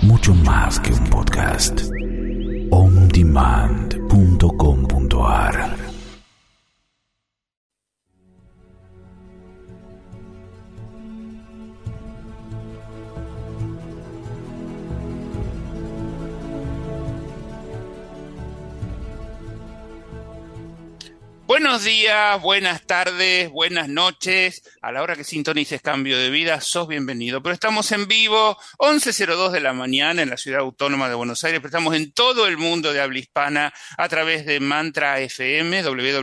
mucho más que un podcast. ondemand.com.ar. Buenos días, buenas tardes, buenas noches. A la hora que sintonices Cambio de Vida, sos bienvenido. Pero estamos en vivo, 11:02 de la mañana en la Ciudad Autónoma de Buenos Aires. Pero estamos en todo el mundo de habla hispana a través de Mantra FM,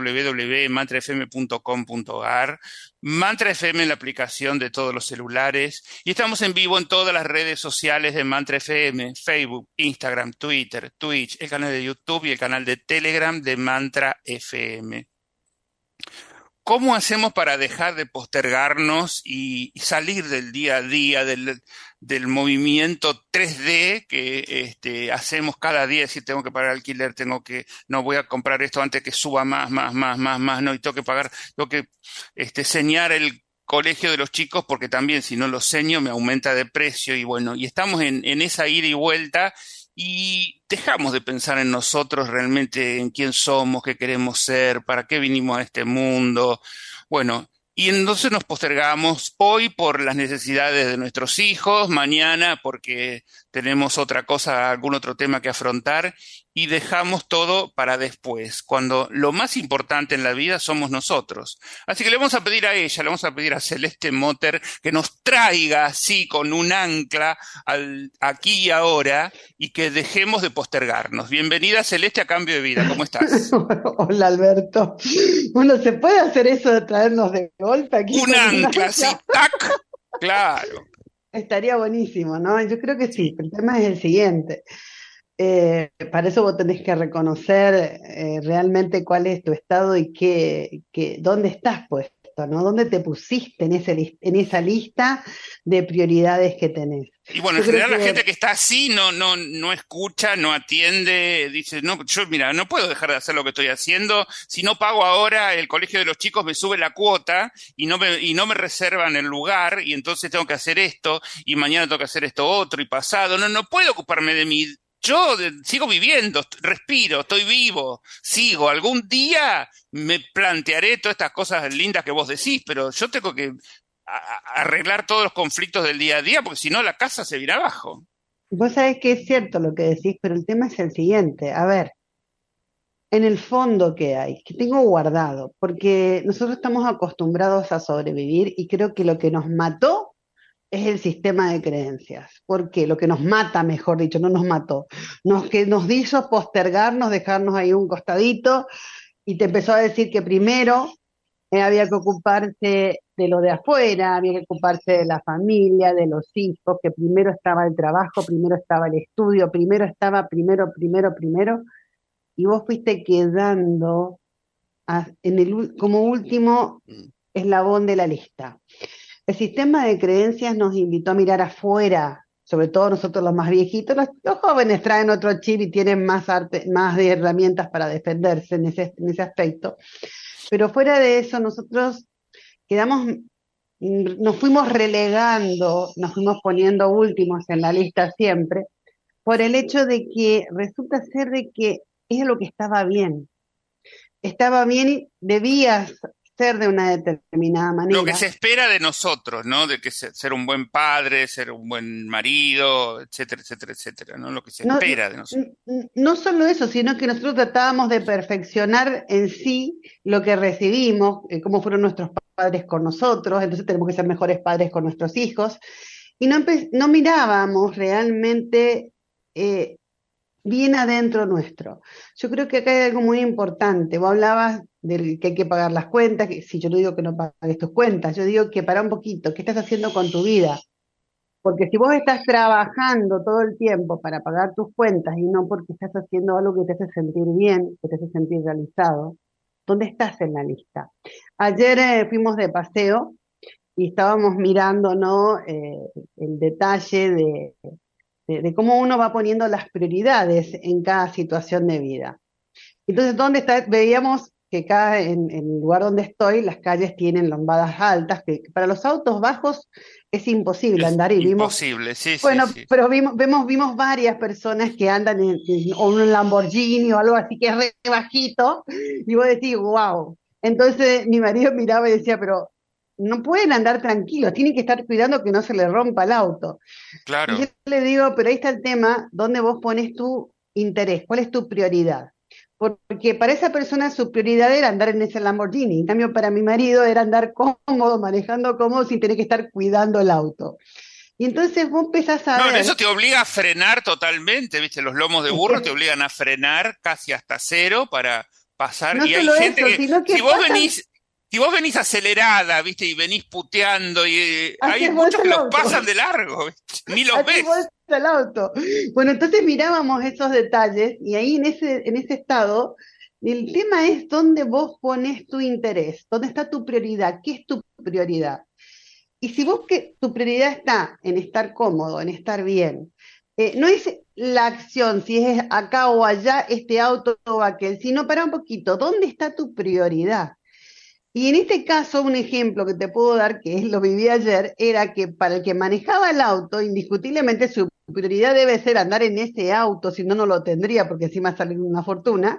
www.mantrafm.com.ar. Mantra FM en la aplicación de todos los celulares. Y estamos en vivo en todas las redes sociales de Mantra FM, Facebook, Instagram, Twitter, Twitch, el canal de YouTube y el canal de Telegram de Mantra FM. ¿Cómo hacemos para dejar de postergarnos y salir del día a día, del movimiento 3D que hacemos cada día? Si tengo que pagar alquiler, no voy a comprar esto antes que suba más, no, y tengo que pagar, tengo que señar el colegio de los chicos porque también si no lo seño me aumenta de precio y bueno, y estamos en esa ida y vuelta. Y dejamos de pensar en nosotros realmente, en quién somos, qué queremos ser, para qué vinimos a este mundo. Bueno, y entonces nos postergamos hoy por las necesidades de nuestros hijos, mañana porque tenemos otra cosa, algún otro tema que afrontar, y dejamos todo para después, cuando lo más importante en la vida somos nosotros. Así que le vamos a pedir a ella, le vamos a pedir a Celeste Motter que nos traiga así con un ancla aquí y ahora y que dejemos de postergarnos. Bienvenida Celeste a Cambio de Vida, ¿cómo estás? Hola Alberto. Bueno, ¿se puede hacer eso de traernos de golpe aquí Un con un ancla, sí, ancla? tac, claro. Estaría buenísimo, ¿no? Yo creo que sí. El tema es el siguiente. Para eso vos tenés que reconocer realmente cuál es tu estado y dónde estás puesto, ¿no? ¿Dónde te pusiste en esa lista de prioridades que tenés? Y bueno, en Yo creo general la que gente que está así no escucha, no atiende, dice, no, yo mira, no puedo dejar de hacer lo que estoy haciendo, si no pago ahora el colegio de los chicos me sube la cuota y no me reservan el lugar y entonces tengo que hacer esto y mañana tengo que hacer esto otro y pasado, no puedo ocuparme de mí. Yo sigo viviendo, respiro, estoy vivo, sigo. Algún día me plantearé todas estas cosas lindas que vos decís, pero yo tengo que arreglar todos los conflictos del día a día, porque si no la casa se viene abajo. vos sabés que es cierto lo que decís, pero el tema es el siguiente. A ver, en el fondo, ¿qué hay? Que tengo guardado, porque nosotros estamos acostumbrados a sobrevivir y creo que lo que nos mató es el sistema de creencias. ¿Por qué? Lo que nos mata, mejor dicho, no nos mató. Que nos hizo postergarnos, dejarnos ahí un costadito y te empezó a decir que primero había que ocuparse de lo de afuera, había que ocuparse de la familia, de los hijos, que primero estaba el trabajo, primero estaba el estudio, primero, y vos fuiste quedando como último eslabón de la lista. El sistema de creencias nos invitó a mirar afuera, sobre todo nosotros los más viejitos, los jóvenes traen otro chip y tienen más de herramientas para defenderse en ese aspecto. Pero fuera de eso, nosotros nos fuimos relegando, nos fuimos poniendo últimos en la lista siempre, por el hecho de que resulta ser de que es lo que estaba bien y debía ser de una determinada manera. Lo que se espera de nosotros, ¿no? De que ser un buen padre, ser un buen marido, etcétera, etcétera, etcétera, ¿no? Lo que se espera de nosotros. No solo eso, sino que nosotros tratábamos de perfeccionar en sí lo que recibimos, cómo fueron nuestros padres con nosotros, entonces tenemos que ser mejores padres con nuestros hijos, y no mirábamos realmente bien adentro nuestro. Yo creo que acá hay algo muy importante. Vos hablabas del que hay que pagar las cuentas, que si yo no digo que no pagues tus cuentas, yo digo que para un poquito, ¿qué estás haciendo con tu vida? Porque si vos estás trabajando todo el tiempo para pagar tus cuentas y no porque estás haciendo algo que te hace sentir bien, que te hace sentir realizado, ¿dónde estás en la lista? Ayer fuimos de paseo y estábamos mirando, ¿no? El detalle de cómo uno va poniendo las prioridades en cada situación de vida. Entonces, ¿dónde está? Veíamos que en el lugar donde estoy, las calles tienen lombadas altas, que para los autos bajos es imposible Es andar y vimos, imposible, sí, sí, bueno, sí. pero vimos varias personas que andan o un Lamborghini o algo así que es re bajito, y vos decís, wow. Entonces mi marido miraba y decía, pero no pueden andar tranquilos, tienen que estar cuidando que no se les rompa el auto. Y yo Claro. le digo, pero ahí está el tema, ¿dónde vos pones tu interés? ¿Cuál es tu prioridad? Porque para esa persona su prioridad era andar en ese Lamborghini, en cambio para mi marido era andar cómodo, manejando cómodo sin tener que estar cuidando el auto. Y entonces vos empezás a No, eso ver, te obliga a frenar totalmente, ¿viste? Los lomos de es burro te que obligan a frenar casi hasta cero para pasar. no Y hay solo gente eso, que, sino que si vos pasan, venís, si vos venís acelerada, ¿viste? Y venís puteando, y hay haces muchos bolsa que el los auto. pasan de largo, ¿viste? Ni los Haces bolsa ves. el auto. Bueno, entonces mirábamos esos detalles y ahí en ese estado, el tema es dónde vos pones tu interés, dónde está tu prioridad, qué es tu prioridad. Y si vos que tu prioridad está en estar cómodo, en estar bien, no es la acción, si es acá o allá, este auto o aquel, sino para un poquito, ¿dónde está tu prioridad? Y en este caso, un ejemplo que te puedo dar, que lo viví ayer, era que para el que manejaba el auto, indiscutiblemente su prioridad debe ser andar en ese auto, si no, no lo tendría, porque encima sale una fortuna.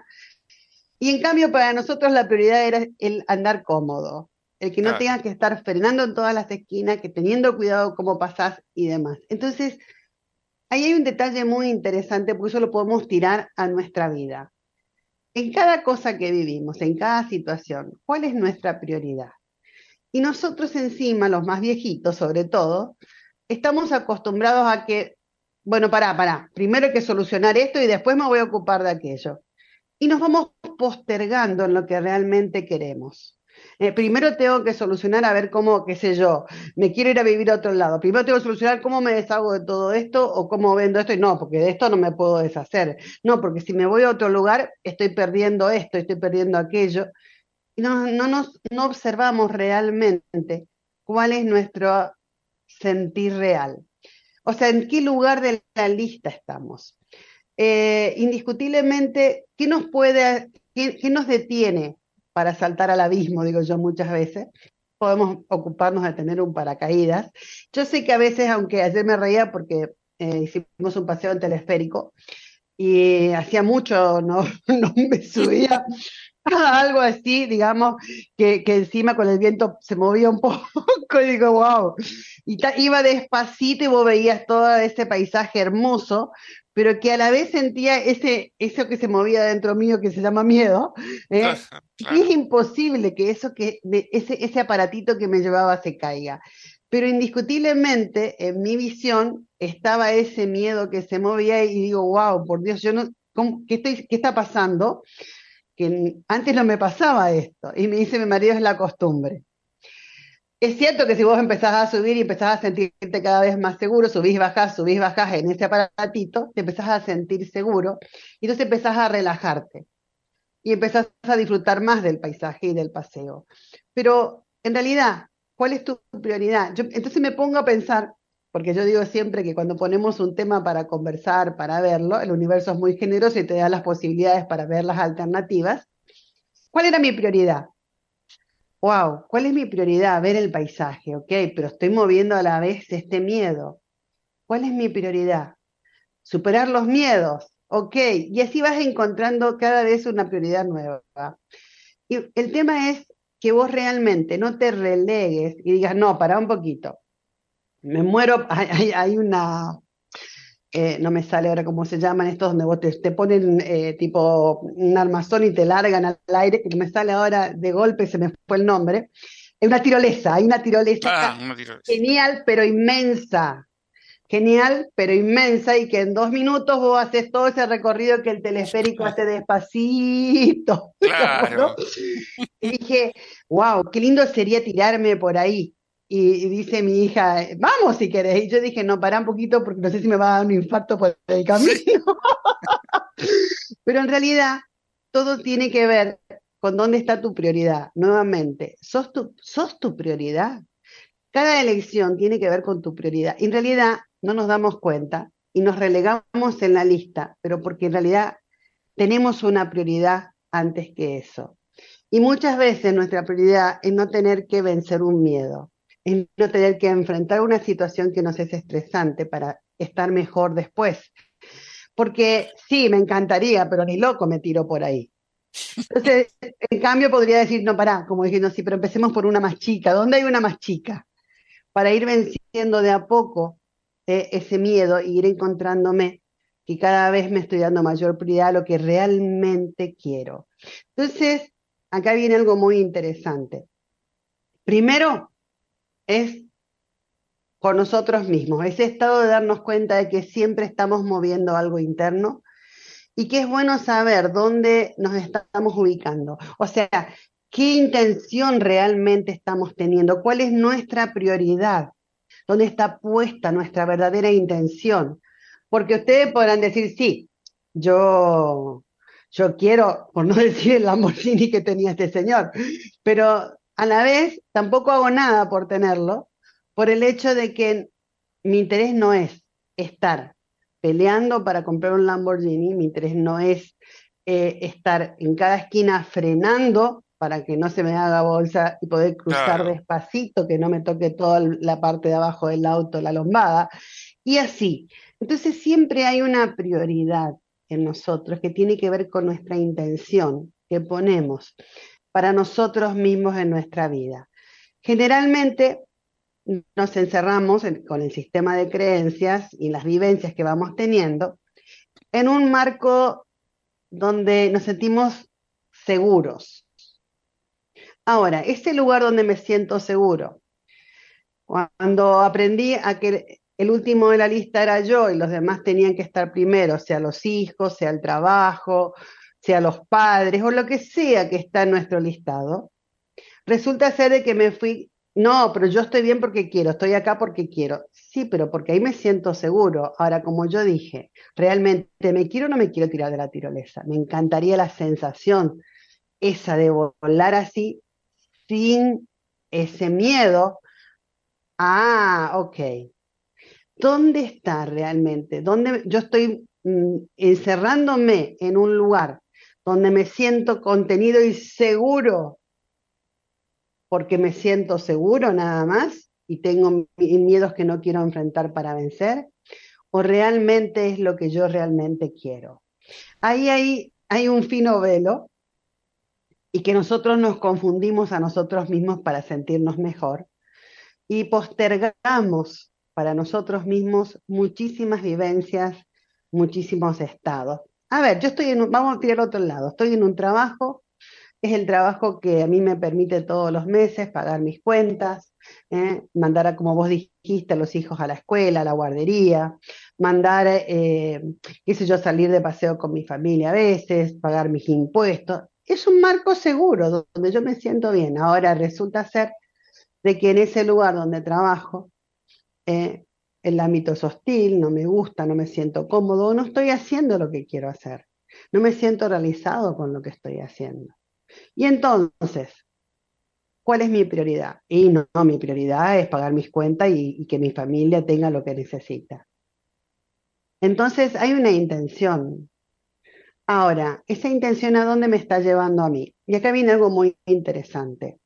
Y en cambio, para nosotros la prioridad era el andar cómodo, el que no Claro. tenga que estar frenando en todas las esquinas, que teniendo cuidado cómo pasás y demás. Entonces, ahí hay un detalle muy interesante, porque eso lo podemos tirar a nuestra vida. En cada cosa que vivimos, en cada situación, ¿cuál es nuestra prioridad? Y nosotros encima, los más viejitos sobre todo, estamos acostumbrados a que, bueno, pará, primero hay que solucionar esto y después me voy a ocupar de aquello. Y nos vamos postergando en lo que realmente queremos. Primero tengo que solucionar a ver cómo, qué sé yo, me quiero ir a vivir a otro lado. Primero tengo que solucionar cómo me deshago de todo esto o cómo vendo esto. Y no, porque de esto no me puedo deshacer. No, porque si me voy a otro lugar, estoy perdiendo esto, estoy perdiendo aquello. Y no observamos realmente cuál es nuestro sentir real. O sea, en qué lugar de la lista estamos. Indiscutiblemente, qué nos detiene para saltar al abismo? Digo yo muchas veces. Podemos ocuparnos de tener un paracaídas. Yo sé que a veces, aunque ayer me reía porque hicimos un paseo en telesférico y hacía mucho no me subía a algo así, digamos, que encima con el viento se movía un poco y digo, wow. Y iba despacito y vos veías todo ese paisaje hermoso, pero que a la vez sentía eso que se movía dentro mío que se llama miedo, ¿eh? Y es Claro. imposible que ese aparatito que me llevaba se caiga. Pero indiscutiblemente en mi visión estaba ese miedo que se movía y digo, wow, por Dios, yo no, ¿qué está pasando? Que antes no me pasaba esto. Y me dice mi marido, es la costumbre. Es cierto que si vos empezás a subir y empezás a sentirte cada vez más seguro, subís, bajás en ese aparatito, te empezás a sentir seguro y entonces empezás a relajarte y empezás a disfrutar más del paisaje y del paseo. Pero en realidad, ¿cuál es tu prioridad? Entonces me pongo a pensar, porque yo digo siempre que cuando ponemos un tema para conversar, para verlo, el universo es muy generoso y te da las posibilidades para ver las alternativas. ¿Cuál era mi prioridad? Wow, ¿cuál es mi prioridad? Ver el paisaje, ok, pero estoy moviendo a la vez este miedo. ¿Cuál es mi prioridad? Superar los miedos, ok, y así vas encontrando cada vez una prioridad nueva. Y el tema es que vos realmente no te relegues y digas, no, para un poquito, me muero, hay una, no me sale ahora cómo se llaman estos, donde vos te ponen tipo un armazón y te largan al aire, que no me sale ahora de golpe, se me fue el nombre. Es una tirolesa, hay una tirolesa Ah, no tiro eso. genial, pero inmensa. Genial, pero inmensa, y que en 2 minutos vos haces todo ese recorrido que el teleférico hace despacito, digamos, ¿no? Claro. Y dije, wow, qué lindo sería tirarme por ahí. Y dice mi hija, vamos si querés. Y yo dije, no, pará un poquito porque no sé si me va a dar un infarto por el Sí. camino. Pero en realidad, todo tiene que ver con dónde está tu prioridad. Nuevamente, ¿sos tu prioridad? Cada elección tiene que ver con tu prioridad. En realidad, no nos damos cuenta y nos relegamos en la lista, pero porque en realidad tenemos una prioridad antes que eso. Y muchas veces nuestra prioridad es no tener que vencer un miedo, es no tener que enfrentar una situación que nos es estresante para estar mejor después. Porque sí, me encantaría, pero ni loco me tiro por ahí. Entonces, en cambio, podría decir, no, pará, como diciendo, sí, pero empecemos por una más chica. ¿Dónde hay una más chica? Para ir venciendo de a poco ese miedo e ir encontrándome que cada vez me estoy dando mayor prioridad a lo que realmente quiero. Entonces, acá viene algo muy interesante. Primero es con nosotros mismos, ese estado de darnos cuenta de que siempre estamos moviendo algo interno y que es bueno saber dónde nos estamos ubicando. O sea, qué intención realmente estamos teniendo, cuál es nuestra prioridad, dónde está puesta nuestra verdadera intención. Porque ustedes podrán decir, sí, yo, yo quiero, por no decir el Lamborghini que tenía este señor, pero a la vez tampoco hago nada por tenerlo, por el hecho de que mi interés no es estar peleando para comprar un Lamborghini, mi interés no es estar en cada esquina frenando para que no se me haga bolsa y poder cruzar Claro. despacito, que no me toque toda la parte de abajo del auto, la lombada, y así. Entonces siempre hay una prioridad en nosotros que tiene que ver con nuestra intención que ponemos para nosotros mismos en nuestra vida. Generalmente nos encerramos con el sistema de creencias y las vivencias que vamos teniendo en un marco donde nos sentimos seguros. Ahora, ese lugar donde me siento seguro, cuando aprendí a que el último de la lista era yo y los demás tenían que estar primero, sea los hijos, sea el trabajo, sea los padres o lo que sea que está en nuestro listado, resulta ser de que me fui, no, pero yo estoy bien porque quiero, estoy acá porque quiero. Sí, pero porque ahí me siento seguro. Ahora, como yo dije, realmente me quiero o no me quiero tirar de la tirolesa. Me encantaría la sensación esa de volar así, sin ese miedo. Ah, ok. ¿Dónde está realmente? ¿Dónde yo estoy encerrándome en un lugar donde me siento contenido y seguro porque me siento seguro nada más y tengo miedos que no quiero enfrentar para vencer? ¿O realmente es lo que yo realmente quiero? Hay un fino velo y que nosotros nos confundimos a nosotros mismos para sentirnos mejor y postergamos para nosotros mismos muchísimas vivencias, muchísimos estados. A ver, vamos a tirar otro lado, estoy en un trabajo, es el trabajo que a mí me permite todos los meses pagar mis cuentas, mandar, como vos dijiste, a los hijos a la escuela, a la guardería, mandar, qué sé yo, salir de paseo con mi familia a veces, pagar mis impuestos. Es un marco seguro donde yo me siento bien. Ahora resulta ser de que en ese lugar donde trabajo, eh, el ámbito es hostil, no me gusta, no me siento cómodo, no estoy haciendo lo que quiero hacer, no me siento realizado con lo que estoy haciendo. Y entonces, ¿cuál es mi prioridad? Y no, no, mi prioridad es pagar mis cuentas y que mi familia tenga lo que necesita. Entonces, hay una intención. Ahora, ¿esa intención a dónde me está llevando a mí? Y acá viene algo muy interesante.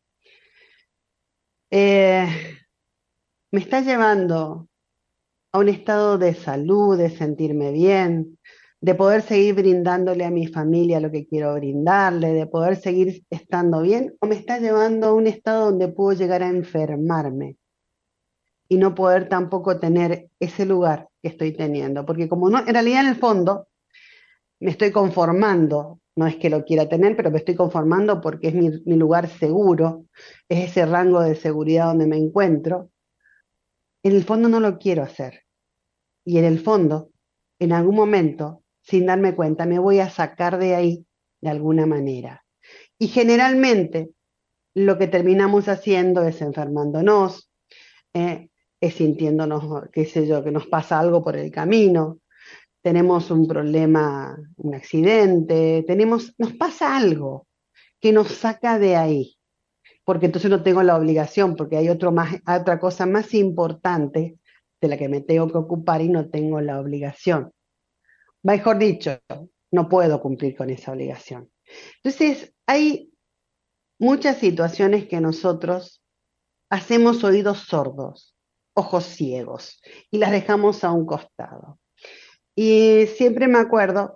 Eh, Me está llevando a un estado de salud, de sentirme bien, de poder seguir brindándole a mi familia lo que quiero brindarle, de poder seguir estando bien, o me está llevando a un estado donde puedo llegar a enfermarme y no poder tampoco tener ese lugar que estoy teniendo, porque como no, en realidad en el fondo me estoy conformando, no es que lo quiera tener, pero me estoy conformando porque es mi lugar seguro, es ese rango de seguridad donde me encuentro, en el fondo no lo quiero hacer. Y en el fondo, en algún momento, sin darme cuenta, me voy a sacar de ahí de alguna manera. Y generalmente lo que terminamos haciendo es enfermándonos, eh, es sintiéndonos, qué sé yo, que nos pasa algo por el camino, tenemos un problema, un accidente, nos pasa algo que nos saca de ahí, porque entonces no tengo la obligación, porque hay otra cosa más importante de la que me tengo que ocupar y no tengo la obligación. Mejor dicho, no puedo cumplir con esa obligación. Entonces, hay muchas situaciones que nosotros hacemos oídos sordos, ojos ciegos, y las dejamos a un costado. Y siempre me acuerdo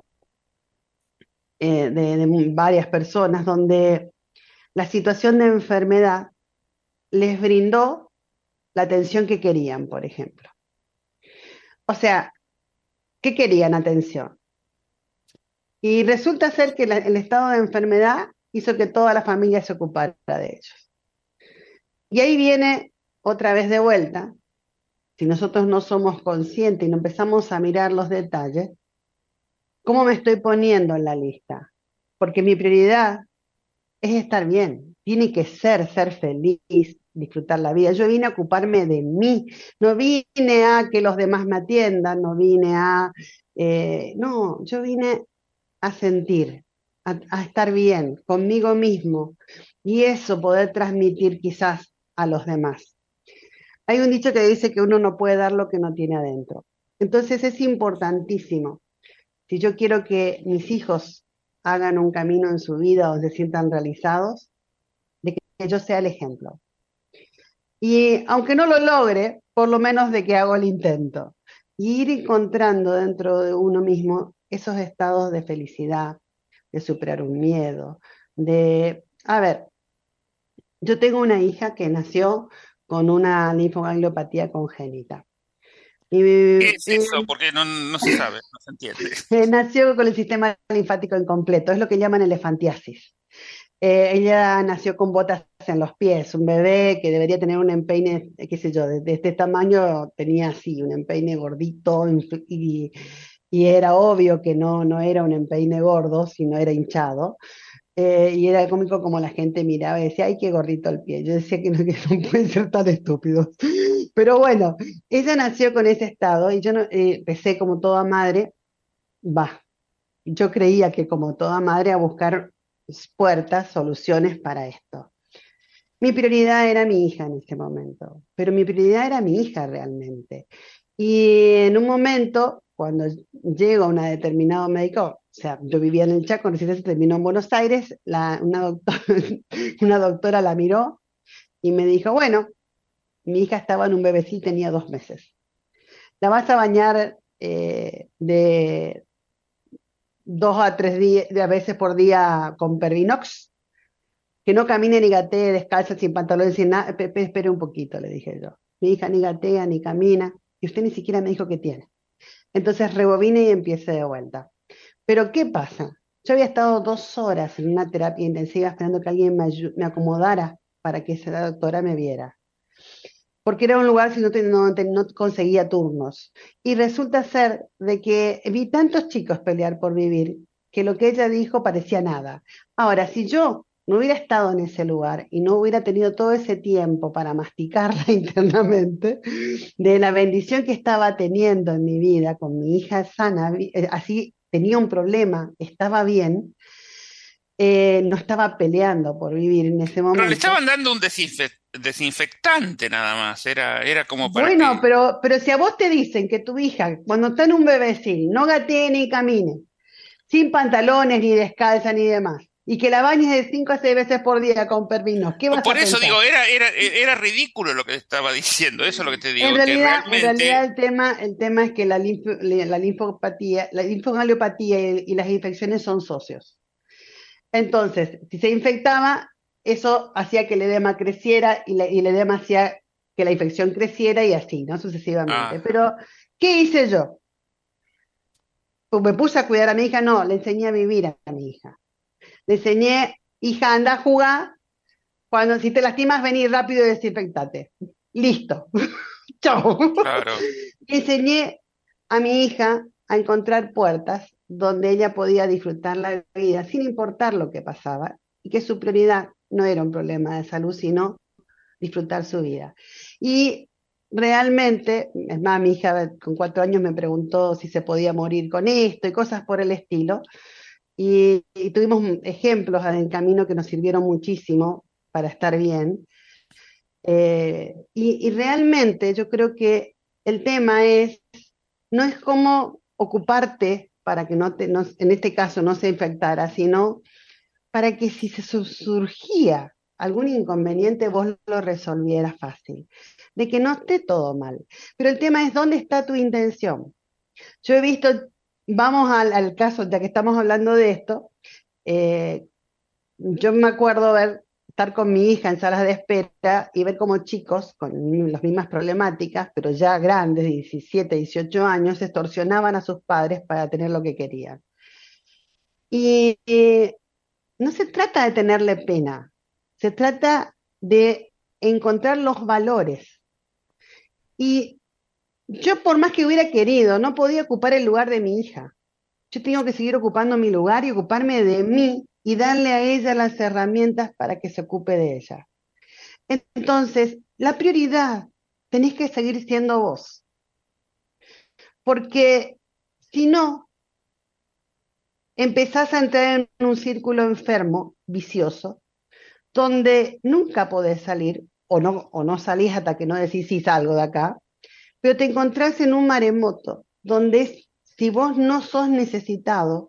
de varias personas donde la situación de enfermedad les brindó la atención que querían, por ejemplo. O sea, ¿qué querían? Atención. Y resulta ser que el estado de enfermedad hizo que toda la familia se ocupara de ellos. Y ahí viene otra vez de vuelta, si nosotros no somos conscientes y no empezamos a mirar los detalles, ¿cómo me estoy poniendo en la lista? Porque mi prioridad es estar bien, tiene que ser feliz, disfrutar la vida. Yo vine a ocuparme de mí, no vine a que los demás me atiendan, no vine a... no, yo vine a sentir, a estar bien conmigo mismo y eso poder transmitir quizás a los demás. Hay un dicho que dice que uno no puede dar lo que no tiene adentro. Entonces es importantísimo. Si yo quiero que mis hijos hagan un camino en su vida donde se sientan realizados, de que yo sea el ejemplo. Y aunque no lo logre, por lo menos de que hago el intento. Y ir encontrando dentro de uno mismo esos estados de felicidad, de superar un miedo, de... A ver, yo tengo una hija que nació con una linfogangliopatía congénita. Y, ¿Qué es eso? Porque no se sabe, no se entiende. nació con el sistema linfático incompleto, es lo que llaman elefantiasis. Ella nació con botas en los pies, un bebé que debería tener un empeine, qué sé yo, de este tamaño tenía así, un empeine gordito y era obvio que no era un empeine gordo, sino era hinchado. Y era cómico como la gente miraba y decía, ay, qué gordito el pie. Yo decía que no pueden ser tan estúpidos. Pero bueno, ella nació con ese estado y yo no, empecé como toda madre, va, yo creía que como toda madre a buscar puertas, soluciones para esto. Mi prioridad era mi hija en ese momento, pero mi prioridad era mi hija realmente. Y en un momento, cuando llego a un determinado médico, o sea, yo vivía en el Chaco, recién se terminó en Buenos Aires, una doctora la miró y me dijo, bueno, mi hija estaba en un bebecito, tenía 2 meses. La vas a bañar de 2 a 3 días, a veces por día con Pervinox, que no camine ni gatee descalza, sin pantalones, sin nada. Espere un poquito, le dije yo. Mi hija ni gatea ni camina, y usted ni siquiera me dijo qué tiene. Entonces rebobine y empiece de vuelta. Pero ¿qué pasa? Yo había estado 2 horas en una terapia intensiva esperando que alguien me acomodara para que esa doctora me viera. Porque era un lugar si no conseguía turnos. Y resulta ser de que vi tantos chicos pelear por vivir que lo que ella dijo parecía nada. Ahora, si yo no hubiera estado en ese lugar y no hubiera tenido todo ese tiempo para masticarla internamente, de la bendición que estaba teniendo en mi vida con mi hija sana, así tenía un problema, estaba bien, no estaba peleando por vivir en ese Pero le momento. estaban dando un desinfectante nada más, era como para Bueno, que... pero si a vos te dicen que tu hija, cuando está en un bebecín, no gatee ni camine, sin pantalones, ni descalza, ni demás, y que la bañes de 5 a 6 veces por día con pervinos, ¿qué vas Por a eso pensar? digo, era ridículo lo que estaba diciendo, eso es lo que te En digo, que realidad, en realidad realmente... el tema es que la linfopatía, la linfogangliopatía y las infecciones son socios. Entonces, si se infectaba, eso hacía que el edema creciera y el edema hacía que la infección creciera y así, ¿no? Sucesivamente. Ah, Pero, ¿qué hice yo? Pues me puse a cuidar a mi hija, no, le enseñé a vivir a mi hija. Le enseñé, hija, anda a jugar, cuando si te lastimas, vení rápido y desinfectate. Listo. Chao. claro. Le enseñé a mi hija a encontrar puertas donde ella podía disfrutar la vida sin importar lo que pasaba y que su prioridad no era un problema de salud, sino disfrutar su vida. Y realmente, es más, mi hija con 4 años me preguntó si se podía morir con esto y cosas por el estilo. Y tuvimos ejemplos en el camino que nos sirvieron muchísimo para estar bien. Y realmente yo creo que el tema no es cómo ocuparte para que en este caso no se infectara, sino para que si se surgía algún inconveniente, vos lo resolvieras fácil, de que no esté todo mal. Pero el tema es dónde está tu intención. Yo he visto, vamos al caso, ya que estamos hablando de esto, eh, yo me acuerdo estar con mi hija en salas de espera y ver cómo chicos con las mismas problemáticas, pero ya grandes, 17, 18 años, extorsionaban a sus padres para tener lo que querían. Y no se trata de tenerle pena, se trata de encontrar los valores. Y yo por más que hubiera querido, no podía ocupar el lugar de mi hija. Yo tengo que seguir ocupando mi lugar y ocuparme de mí y darle a ella las herramientas para que se ocupe de ella. Entonces, la prioridad tenés que seguir siendo vos, porque si no, empezás a entrar en un círculo enfermo, vicioso, donde nunca podés salir, o no salís hasta que no decís sí salgo de acá, pero te encontrás en un maremoto, donde si vos no sos necesitado,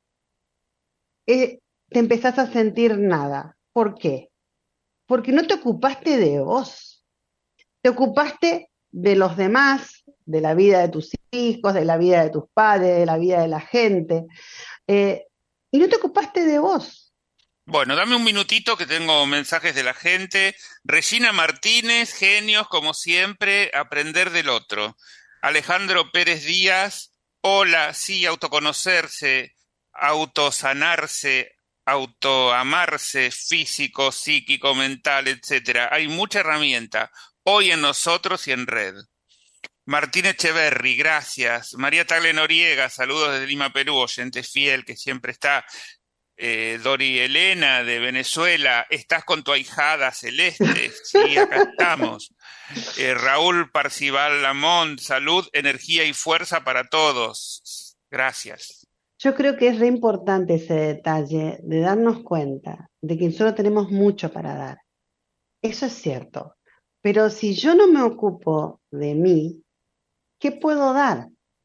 te empezás a sentir nada. ¿Por qué? Porque no te ocupaste de vos, te ocupaste de los demás, de la vida de tus hijos, de la vida de tus padres, de la vida de la gente, eh, y no te ocupaste de vos. Bueno, dame un minutito que tengo mensajes de la gente. Regina Martínez, genios como siempre, aprender del otro. Alejandro Pérez Díaz, hola, sí, autoconocerse, autosanarse, autoamarse, físico, psíquico, mental, etcétera. Hay mucha herramienta hoy en nosotros y en red. Martín Echeverry, gracias. María Tagle Noriega, saludos desde Lima, Perú, oyente fiel que siempre está. Dori Elena de Venezuela, ¿estás con tu ahijada Celeste? Sí, acá estamos. Raúl Parcival Lamont, salud, energía y fuerza para todos. Gracias. Yo creo que es re importante ese detalle de darnos cuenta de que solo tenemos mucho para dar. Eso es cierto. Pero si yo no me ocupo de mí, ¿qué puedo dar?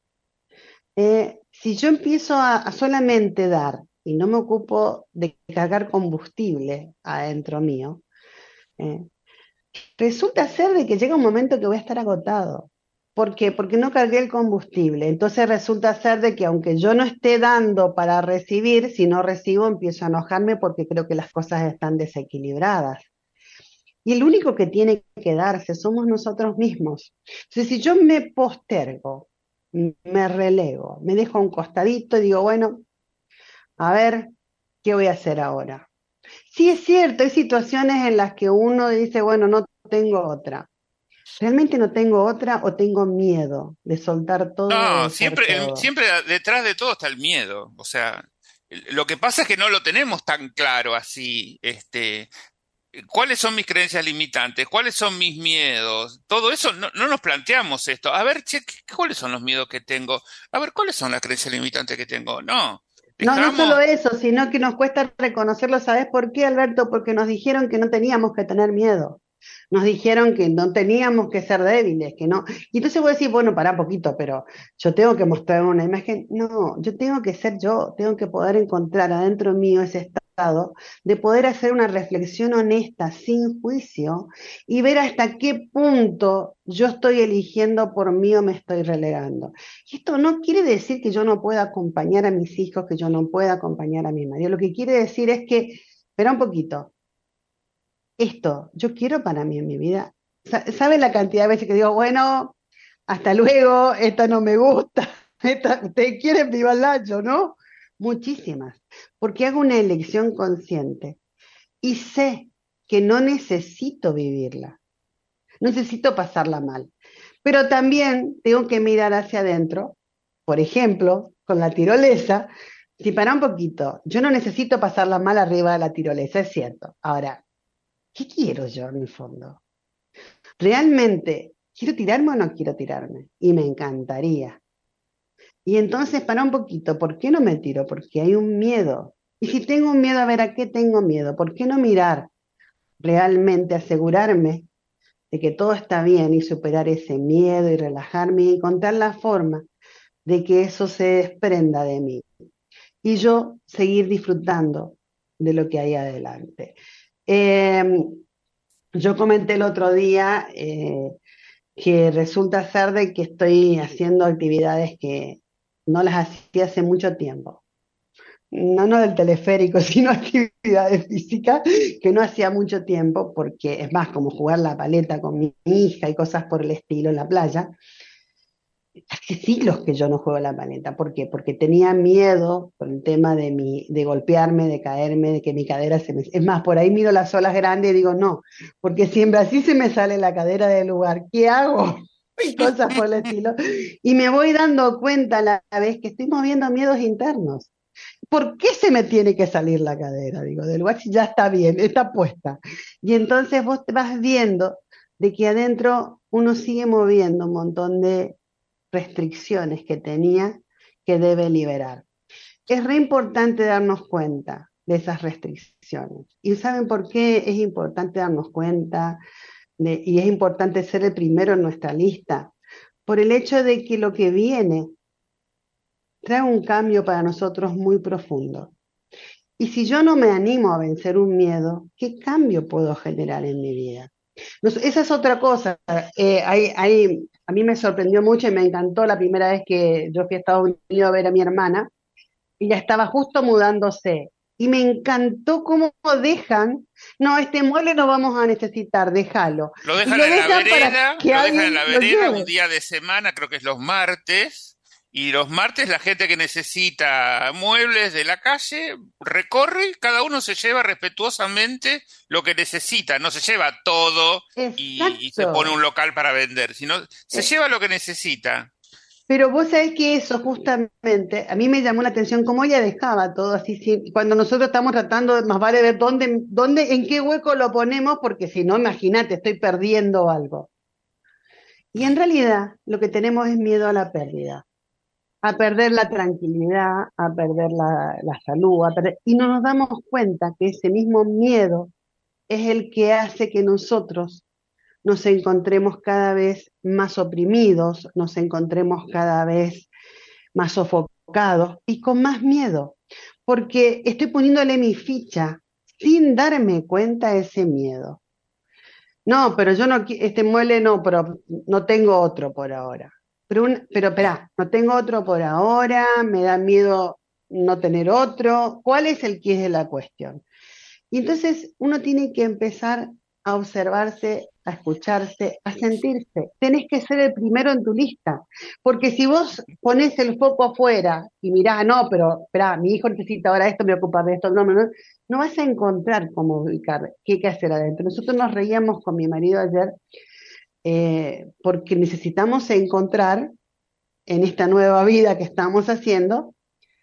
Si yo empiezo a solamente dar y no me ocupo de cargar combustible adentro mío, eh, resulta ser de que llega un momento que voy a estar agotado. ¿Por qué? Porque no cargué el combustible. Entonces resulta ser de que aunque yo no esté dando para recibir, si no recibo empiezo a enojarme porque creo que las cosas están desequilibradas. Y el único que tiene que darse somos nosotros mismos. Entonces, si yo me postergo, me relego, me dejo a un costadito y digo, bueno, a ver, ¿qué voy a hacer ahora? Sí es cierto, hay situaciones en las que uno dice, bueno, no tengo otra. ¿Realmente no tengo otra o tengo miedo de soltar todo, No, de ser siempre, todo? siempre detrás de todo está el miedo. O sea, lo que pasa es que no lo tenemos tan claro así. ¿Cuáles son mis creencias limitantes? ¿Cuáles son mis miedos? Todo eso no nos planteamos esto. A ver, che, ¿cuáles son los miedos que tengo? A ver, ¿cuáles son las creencias limitantes que tengo? No, No, no dejamos. solo eso, sino que nos cuesta reconocerlo. ¿Sabes por qué, Alberto? Porque nos dijeron que no teníamos que tener miedo. Nos dijeron que no teníamos que ser débiles, que no. Y entonces voy a decir, bueno, pará poquito, pero yo tengo que mostrar una imagen. No, yo tengo que ser yo, tengo que poder encontrar adentro mío ese estado de poder hacer una reflexión honesta, sin juicio, y ver hasta qué punto yo estoy eligiendo por mí o me estoy relegando. Y esto no quiere decir que yo no pueda acompañar a mis hijos, que yo no pueda acompañar a mi marido. Lo que quiere decir es que, espera un poquito, esto yo quiero para mí en mi vida. ¿Sabe la cantidad de veces que digo, bueno, hasta luego, esto no me gusta, te quieren viva el lacho, ¿no? Muchísimas, porque hago una elección consciente y sé que no necesito vivirla, no necesito pasarla mal, pero también tengo que mirar hacia adentro, por ejemplo, con la tirolesa, si para un poquito, yo no necesito pasarla mal arriba de la tirolesa, es cierto. Ahora, ¿qué quiero yo en el fondo? ¿Realmente quiero tirarme o no quiero tirarme? Y me encantaría. Y entonces, para un poquito, ¿por qué no me tiro? Porque hay un miedo. Y si tengo un miedo, a ver, ¿a qué tengo miedo? ¿Por qué no mirar realmente, asegurarme de que todo está bien y superar ese miedo y relajarme y encontrar la forma de que eso se desprenda de mí? Y yo seguir disfrutando de lo que hay adelante. Eh, yo comenté el otro día que resulta ser de que estoy haciendo actividades que no las hacía hace mucho tiempo. No, no del teleférico, sino actividades físicas que no hacía mucho tiempo, porque es más como jugar la paleta con mi hija y cosas por el estilo en la playa. Hace siglos que yo no juego la paleta. ¿Por qué? Porque tenía miedo por el tema de golpearme, de caerme, de que mi cadera se me... Es más, por ahí miro las olas grandes y digo, no, porque siempre así se me sale la cadera del lugar. ¿Qué hago? Y cosas por el estilo. Y me voy dando cuenta a la vez que estoy moviendo miedos internos. ¿Por qué se me tiene que salir la cadera? Digo, del guachi ya está bien, está puesta. Y entonces vos te vas viendo de que adentro uno sigue moviendo un montón de restricciones que tenía que debe liberar. Es re importante darnos cuenta de esas restricciones. ¿Y saben por qué es importante darnos cuenta y es importante ser el primero en nuestra lista? Por el hecho de que lo que viene trae un cambio para nosotros muy profundo. Y si yo no me animo a vencer un miedo, ¿qué cambio puedo generar en mi vida? Esa es otra cosa. A mí me sorprendió mucho y me encantó la primera vez que yo fui a Estados Unidos a ver a mi hermana. Ella estaba justo mudándose. Y me encantó cómo dejan, no, este mueble no vamos a necesitar, déjalo. Lo Y dejan lo en la dejan para vereda, que lo dejan en alguien la lo vereda un lleve. día de semana, creo que es los martes, y los martes la gente que necesita muebles de la calle recorre, cada uno se lleva respetuosamente lo que necesita, no se lleva todo y se pone Exacto. un local para vender, sino se Eh, lleva lo que necesita. Pero vos sabés que eso justamente, a mí me llamó la atención cómo ella dejaba todo así, cuando nosotros estamos tratando, más vale ver en qué hueco lo ponemos, porque si no, imagínate, estoy perdiendo algo. Y en realidad lo que tenemos es miedo a la pérdida, a perder la tranquilidad, a perder la salud, y no nos damos cuenta que ese mismo miedo es el que hace que nosotros nos encontremos cada vez más oprimidos, nos encontremos cada vez más sofocados y con más miedo, porque estoy poniéndole mi ficha sin darme cuenta de ese miedo. No, pero yo no, este mueble no, pero no tengo otro por ahora. Pero espera, no tengo otro por ahora, me da miedo no tener otro. ¿Cuál es el quid de la cuestión? Y entonces uno tiene que empezar a observarse, a escucharse, a sentirse. Tenés que ser el primero en tu lista, porque si vos pones el foco afuera y mirás, no, pero espera, mi hijo necesita ahora esto, me ocupa de esto, no vas a encontrar cómo ubicar, qué hay que hacer adentro. Nosotros nos reíamos con mi marido ayer porque necesitamos encontrar en esta nueva vida que estamos haciendo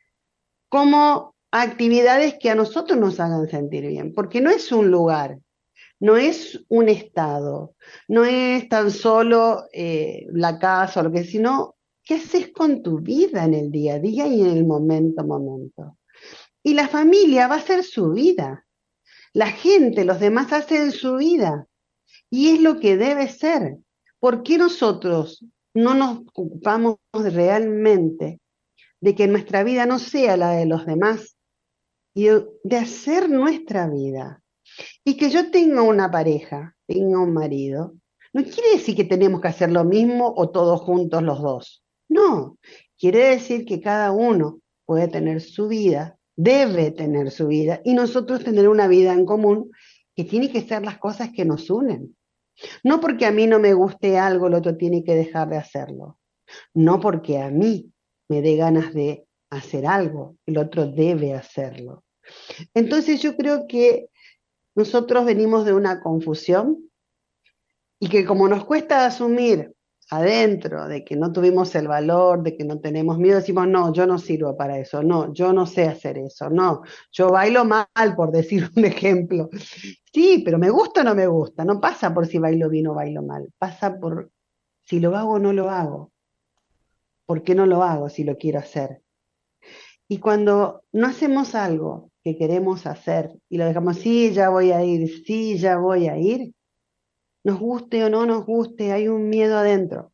como actividades que a nosotros nos hagan sentir bien, porque no es un lugar, no es un estado, no es tan solo la casa o lo que, sino qué haces con tu vida en el día a día y en el momento a momento. Y la familia va a ser su vida, la gente, los demás hacen su vida y es lo que debe ser. ¿Por qué nosotros no nos ocupamos realmente de que nuestra vida no sea la de los demás y de hacer nuestra vida? Y que yo tenga una pareja, tenga un marido, no quiere decir que tenemos que hacer lo mismo o todos juntos los dos. No, quiere decir que cada uno puede tener su vida, debe tener su vida, y nosotros tener una vida en común que tiene que ser las cosas que nos unen. No porque a mí no me guste algo, el otro tiene que dejar de hacerlo. No porque a mí me dé ganas de hacer algo, el otro debe hacerlo. Entonces yo creo que nosotros venimos de una confusión y que como nos cuesta asumir adentro de que no tuvimos el valor, de que no tenemos miedo, decimos, no, yo no sirvo para eso, no, yo no sé hacer eso, no, yo bailo mal, por decir un ejemplo. Sí, pero me gusta o no me gusta, no pasa por si bailo bien o bailo mal, pasa por si lo hago o no lo hago, por qué no lo hago si lo quiero hacer. Y cuando no hacemos algo que queremos hacer y lo dejamos, sí, ya voy a ir, sí, ya voy a ir, nos guste o no nos guste, hay un miedo adentro.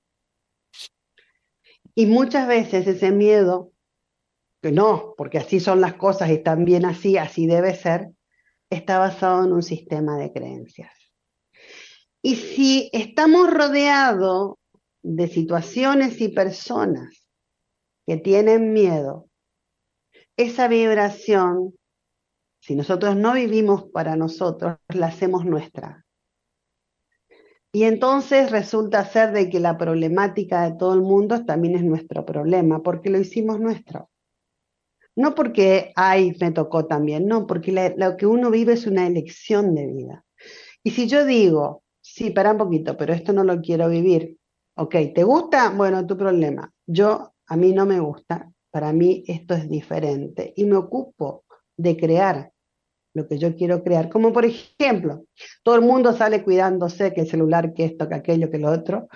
Y muchas veces ese miedo, que no, porque así son las cosas y están bien así, así debe ser, está basado en un sistema de creencias. Y si estamos rodeados de situaciones y personas que tienen miedo, esa vibración, si nosotros no vivimos para nosotros, la hacemos nuestra. Y entonces resulta ser de que la problemática de todo el mundo también es nuestro problema, porque lo hicimos nuestro. No porque, ay, me tocó también, no, porque lo que uno vive es una elección de vida. Y si yo digo, sí, para un poquito, pero esto no lo quiero vivir, ok, ¿te gusta? Bueno, tu problema. A mí no me gusta, para mí esto es diferente y me ocupo de crear lo que yo quiero crear. Como por ejemplo, todo el mundo sale cuidándose, que el celular, que esto, que aquello, que lo otro,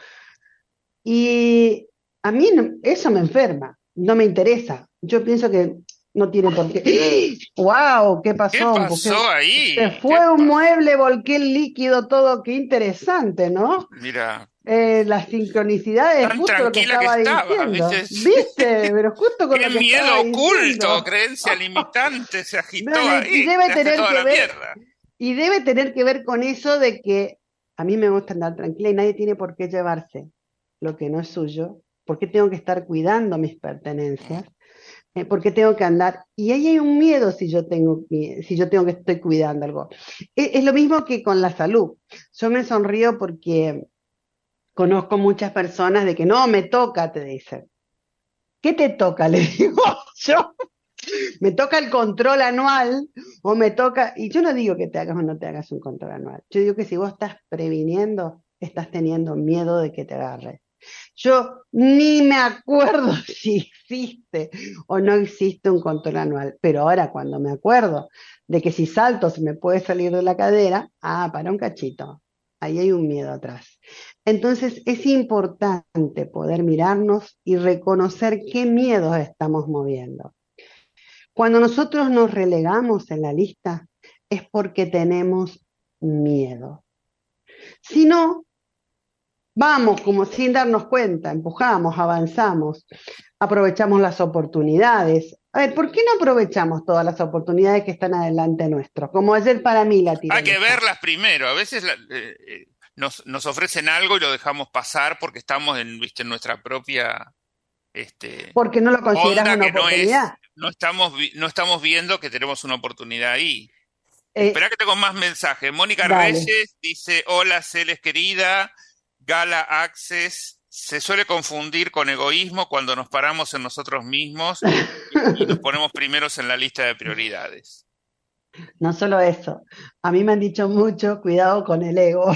y a mí eso me enferma, no me interesa. Yo pienso que no tiene por qué. ¡Wow! ¿Qué ¿Qué pasó? pasó Se ahí? ¿Qué fue un pasó? mueble, volqué el líquido, todo. Qué interesante, ¿no? Mira, La sincronicidad es tan justo lo que tranquila que estaba estabas, diciendo. ¿viste? ¿Viste? Pero justo con Qué lo que estaba miedo oculto, diciendo. creencia limitante, se agitó Bueno, y ahí, debe tiraste tener toda que la ver, mierda. con eso de que a mí me gusta andar tranquila y nadie tiene por qué llevarse lo que no es suyo. ¿Por qué tengo que estar cuidando mis pertenencias? ¿Por qué tengo que andar? Y ahí hay un miedo si yo tengo que estoy cuidando algo. Es lo mismo que con la salud. Yo me sonrío porque conozco muchas personas de que no me toca, te dicen. ¿Qué te toca? Le digo yo. Me toca el control anual o me toca, y yo no digo que te hagas o no te hagas un control anual, yo digo que si vos estás previniendo, estás teniendo miedo de que te agarre. Yo ni me acuerdo si existe o no existe un control anual, pero ahora cuando me acuerdo de que si salto se me puede salir de la cadera, para un cachito, ahí hay un miedo atrás. Entonces es importante poder mirarnos y reconocer qué miedos estamos moviendo. Cuando nosotros nos relegamos en la lista es porque tenemos miedo. Si no, vamos como sin darnos cuenta, empujamos, avanzamos, aprovechamos las oportunidades. A ver, ¿por qué no aprovechamos todas las oportunidades que están adelante nuestro? Como ayer para mí la Hay que tirolesa. verlas primero. A veces nos ofrecen algo y lo dejamos pasar porque estamos ¿viste? En nuestra propia Porque no lo consideras onda una que no oportunidad. es, no estamos viendo que tenemos una oportunidad ahí. Eh, Espera que tengo más mensajes. Mónica dale. Reyes dice, hola Celes querida, Gala Access, se suele confundir con egoísmo cuando nos paramos en nosotros mismos y nos ponemos primeros en la lista de prioridades. No solo eso, a mí me han dicho mucho, cuidado con el ego.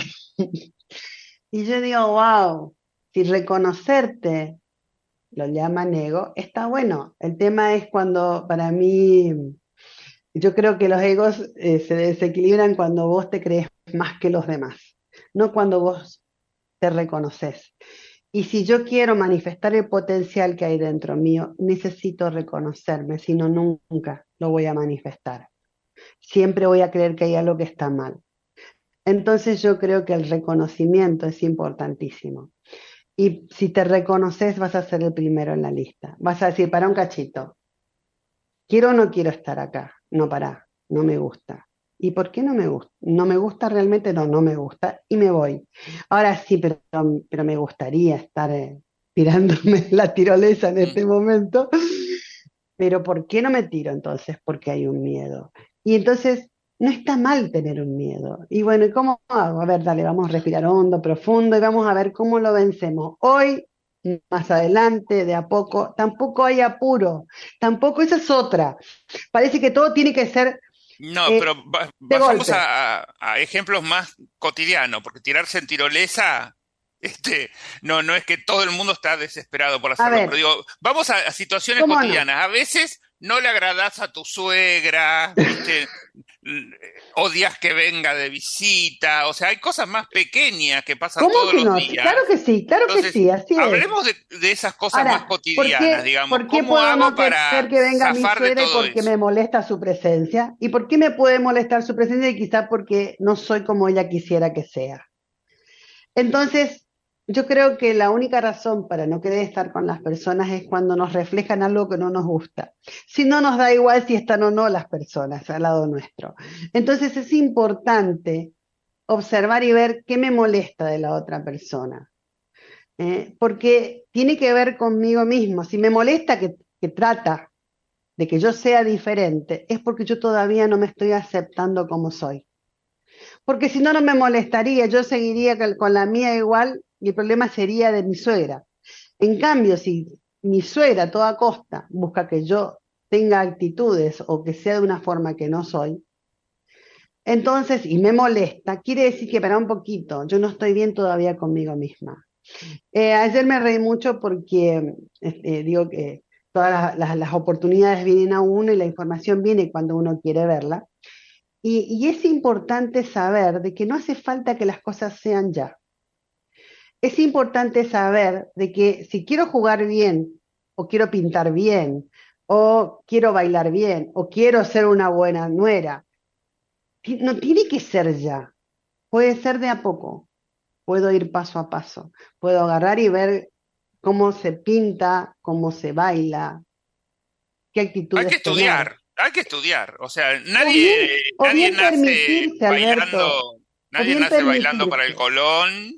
Y yo digo, wow, si reconocerte lo llaman ego, está bueno. El tema es cuando, para mí, yo creo que los egos se desequilibran cuando vos te crees más que los demás, no cuando vos te reconoces. Y si yo quiero manifestar el potencial que hay dentro mío, necesito reconocerme, si no, nunca lo voy a manifestar. Siempre voy a creer que hay algo que está mal. Entonces yo creo que el reconocimiento es importantísimo. Y si te reconoces, vas a ser el primero en la lista. Vas a decir, para un cachito, ¿quiero o no quiero estar acá? No, no me gusta. ¿Y por qué no me gusta? No me gusta realmente, no me gusta y me voy. Ahora sí, pero me gustaría estar tirándome la tirolesa en Mm. este momento. Pero ¿por qué no me tiro entonces? Porque hay un miedo. Y entonces no está mal tener un miedo. Y bueno, ¿y cómo hago? A ver, dale, vamos a respirar hondo, profundo y vamos a ver cómo lo vencemos. Hoy, más adelante, de a poco, tampoco hay apuro. Tampoco, esa es otra. Parece que todo tiene que ser No, pero eh, de vayamos golpe. a ejemplos más cotidianos, porque tirarse en tirolesa, no es que todo el mundo está desesperado por A hacerlo, pero ver, digo, vamos a situaciones ¿cómo no? cotidianas. A veces no le agradás a tu suegra, ¿viste? Odias que venga de visita, o sea, hay cosas más pequeñas que pasan ¿Cómo todos que los no? Sí, claro días. que sí, claro que Entonces, sí, así es. hablemos de esas cosas más Ahora, cotidianas, digamos. por qué ¿Cómo puedo hago no querer para que venga mi zafar de suegra y todo por qué eso? me molesta su presencia? ¿Y por qué me puede molestar su presencia y quizá porque no soy como ella quisiera que sea? Entonces, Yo creo que la única razón para no querer estar con las personas es cuando nos reflejan algo que no nos gusta. Si no, nos da igual si están o no las personas al lado nuestro. Entonces es importante observar y ver qué me molesta de la otra persona, porque tiene que ver conmigo mismo. Si me molesta que trata de que yo sea diferente, es porque yo todavía no me estoy aceptando como soy. Porque si no, no me molestaría, yo seguiría con la mía igual y el problema sería de mi suegra. En cambio, si mi suegra a toda costa busca que yo tenga actitudes o que sea de una forma que no soy, entonces, y me molesta, quiere decir que para un poquito, yo no estoy bien todavía conmigo misma. Ayer me reí mucho porque digo que todas las oportunidades vienen a uno y la información viene cuando uno quiere verla. Y es importante saber de que no hace falta que las cosas sean ya. Es importante saber de que si quiero jugar bien, o quiero pintar bien, o quiero bailar bien, o quiero ser una buena nuera, no tiene que ser ya. Puede ser de a poco. Puedo ir paso a paso. Puedo agarrar y ver cómo se pinta, cómo se baila, qué actitudes tener. Hay que estudiar. O sea, O nadie bien nace permitirse, Alberto, bailando, o nadie bien nace bailando para el permitirse. Colón,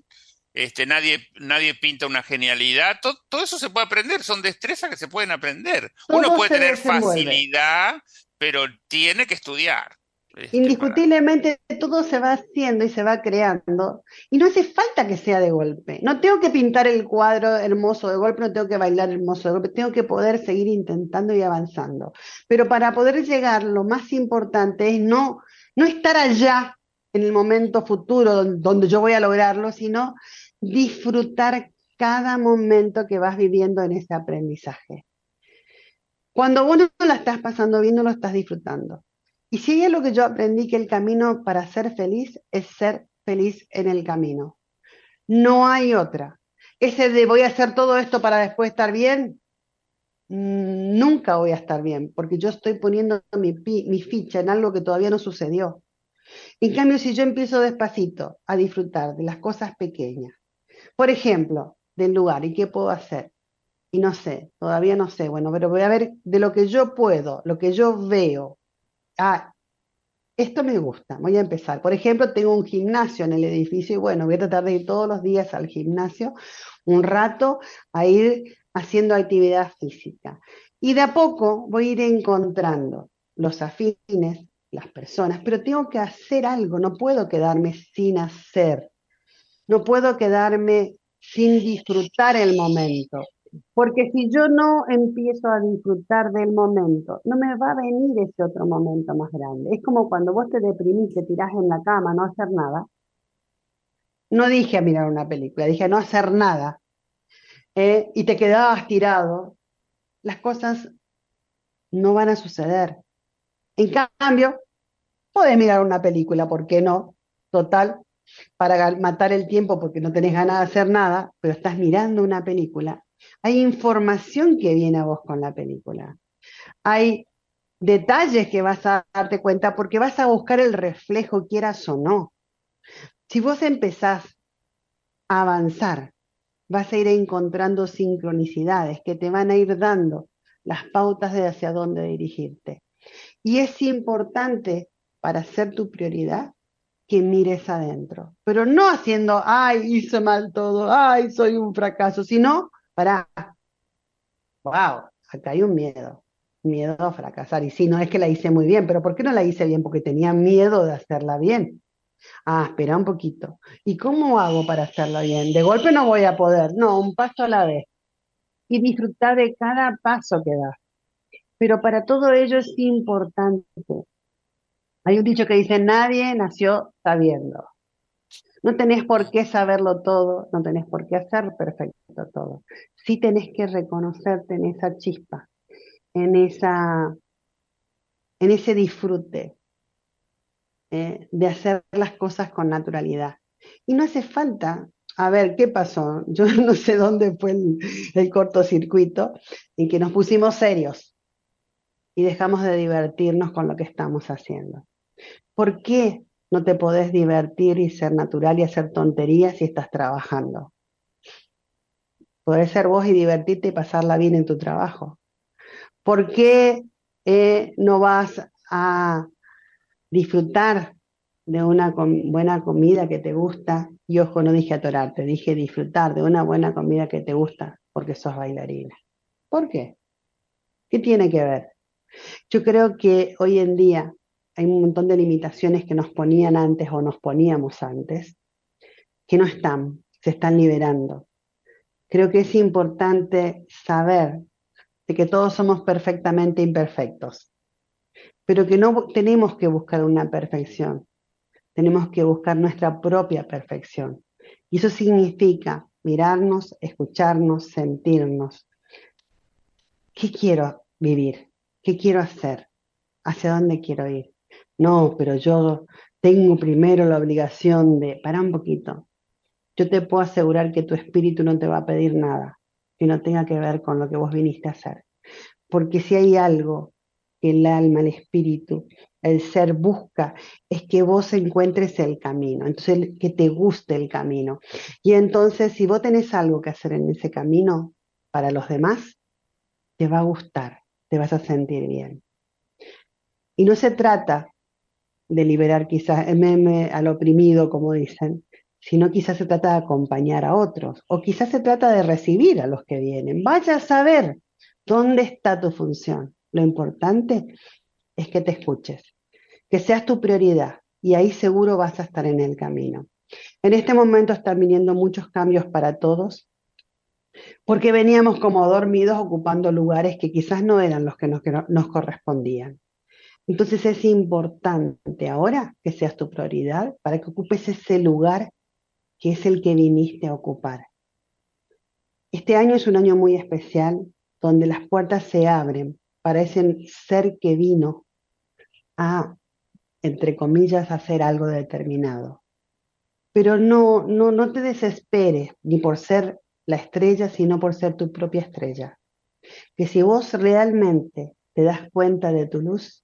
nadie pinta una genialidad. Todo eso se puede aprender, son destrezas que se pueden aprender. Uno Todo puede se tener desenvuelve. facilidad, pero tiene que estudiar, para. Indiscutiblemente todo se va haciendo y se va creando y no hace falta que sea de golpe. No tengo que pintar el cuadro hermoso de golpe, no tengo que bailar hermoso de golpe, tengo que poder seguir intentando y avanzando. Pero para poder llegar, lo más importante es no estar allá en el momento futuro donde yo voy a lograrlo, sino disfrutar cada momento que vas viviendo en ese aprendizaje. Cuando vos no la estás pasando bien, no lo estás disfrutando. Y si hay algo que yo aprendí, que el camino para ser feliz es ser feliz en el camino. No hay otra. Ese de voy a hacer todo esto para después estar bien, nunca voy a estar bien, porque yo estoy poniendo mi ficha en algo que todavía no sucedió. En cambio, si yo empiezo despacito a disfrutar de las cosas pequeñas, por ejemplo, del lugar, ¿y qué puedo hacer? Y no sé, todavía no sé, bueno, pero voy a ver de lo que yo puedo, lo que yo veo. Ah, esto me gusta, voy a empezar. Por ejemplo, tengo un gimnasio en el edificio y bueno, voy a tratar de ir todos los días al gimnasio un rato a ir haciendo actividad física. Y de a poco voy a ir encontrando los afines, las personas, pero tengo que hacer algo, no puedo quedarme sin hacer, no puedo quedarme sin disfrutar el momento. Porque si yo no empiezo a disfrutar del momento, no me va a venir ese otro momento más grande. Es como cuando vos te deprimís, te tirás en la cama, no hacer nada. No dije a mirar una película, dije a no hacer nada. Y te quedabas tirado. Las cosas no van a suceder. En cambio, podés mirar una película, ¿por qué no? Total, para matar el tiempo porque no tenés ganas de hacer nada, pero estás mirando una película. Hay información que viene a vos con la película. Hay detalles que vas a darte cuenta porque vas a buscar el reflejo, quieras o no. Si vos empezás a avanzar, vas a ir encontrando sincronicidades que te van a ir dando las pautas de hacia dónde dirigirte. Y es importante para ser tu prioridad que mires adentro, pero no haciendo, ay, hice mal todo, ay, soy un fracaso, sino, para, wow, acá hay un miedo a fracasar. Y sí, no es que la hice muy bien, pero ¿por qué no la hice bien? Porque tenía miedo de hacerla bien. Ah, espera un poquito. ¿Y cómo hago para hacerla bien? De golpe no voy a poder, no, un paso a la vez. Y disfrutar de cada paso que das. Pero para todo ello es importante. Hay un dicho que dice, nadie nació sabiendo. No tenés por qué saberlo todo, no tenés por qué hacer perfecto todo. Sí tenés que reconocerte en esa chispa, en en ese disfrute, de hacer las cosas con naturalidad. Y no hace falta, a ver, ¿qué pasó? Yo no sé dónde fue el cortocircuito en que nos pusimos serios y dejamos de divertirnos con lo que estamos haciendo. ¿Por qué no te podés divertir y ser natural y hacer tonterías si estás trabajando? poder ser vos y divertirte y pasarla bien en tu trabajo. ¿Por qué no vas a disfrutar de una buena comida que te gusta? Y ojo, no dije atorarte, dije disfrutar de una buena comida que te gusta porque sos bailarina. ¿Por qué? ¿Qué tiene que ver? Yo creo que hoy en día hay un montón de limitaciones que nos ponían antes o nos poníamos antes, que no están, se están liberando. Creo que es importante saber de que todos somos perfectamente imperfectos, pero que no tenemos que buscar una perfección, tenemos que buscar nuestra propia perfección. Y eso significa mirarnos, escucharnos, sentirnos. ¿Qué quiero vivir? ¿Qué quiero hacer? ¿Hacia dónde quiero ir? No, pero yo tengo primero la obligación de... Para un poquito. Yo te puedo asegurar que tu espíritu no te va a pedir nada que no tenga que ver con lo que vos viniste a hacer. Porque si hay algo que el alma, el espíritu, el ser busca, es que vos encuentres el camino, entonces que te guste el camino. Y entonces si vos tenés algo que hacer en ese camino para los demás, te va a gustar, te vas a sentir bien. Y no se trata de liberar quizás al oprimido, como dicen, sino quizás se trata de acompañar a otros, o quizás se trata de recibir a los que vienen. Vaya a saber dónde está tu función. Lo importante es que te escuches, que seas tu prioridad, y ahí seguro vas a estar en el camino. En este momento están viniendo muchos cambios para todos, porque veníamos como dormidos ocupando lugares que quizás no eran los que nos correspondían. Entonces es importante ahora que seas tu prioridad para que ocupes ese lugar que es el que viniste a ocupar. Este año es un año muy especial donde las puertas se abren para ese ser que vino a, entre comillas, hacer algo determinado. Pero no te desesperes ni por ser la estrella, sino por ser tu propia estrella. Que si vos realmente te das cuenta de tu luz